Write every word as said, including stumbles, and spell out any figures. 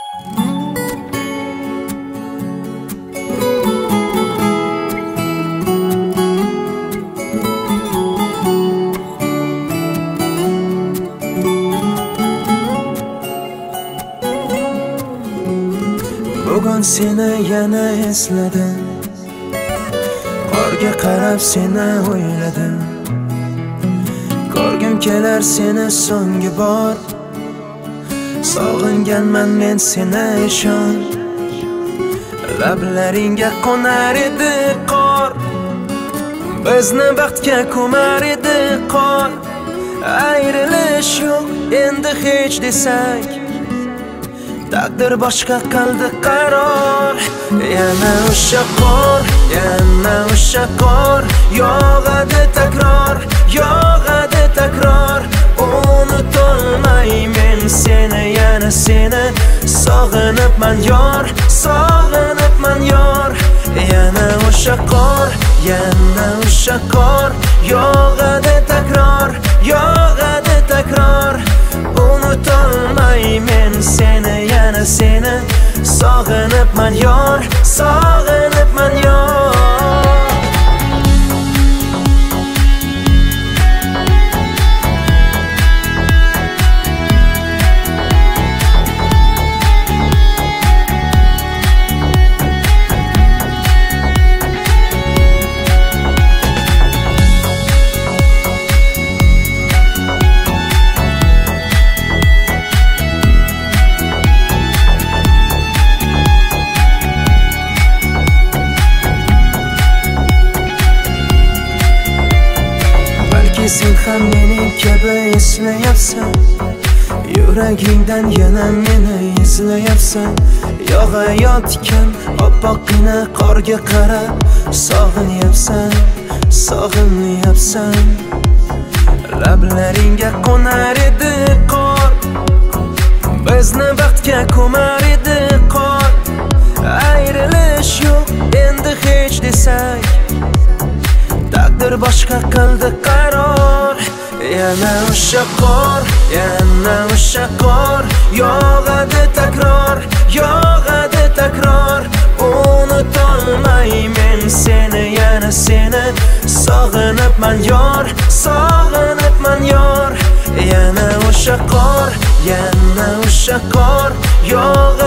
Bugun seni yana esladim, qorga qarab seni o'yladim. Ko'rgim kelar seni so'nggi bor, sog'inganman men seni ishon. Lablaringga qo'nar edi qor, bizni baxtga ko'mar edi qor. Ayrilish yo'q endi hech desak, taqdir boshqa qildi qaror. Yana o'sha qor, yana o'sha qor, yog'adi takror, yog'adi takror. Unutolmaymen seni, yana seni sog'inibman yor, sog'inibman yor. Yana o'sha qor, yana o'sha qor, yog'adi takror, yog'adi takror. Unutolmaymen seni, yana seni sog'inibman yor, sog'inibman yor. Sen ham mening kabi eslayapsan, yuragingdan yana meni izlayapsan. Yog'ayotgan oppoqqina qorga qarab sog'inyapsan, sog'inyapsan. Lablaringga qo'nar edi qor, bizni baxtga ko'mar edi qor. Ayrilish yo'q endi hech desak, taqdir boshqa qildi qaror. Yana o'sha qor, yana o'sha qor, yog'adi takror, yog'adi takror. Unutolmaymen seni, yana seni sog'inibman yor, sog'inibman yor. Yana o'sha qor, yana o'sha qor, yog'adi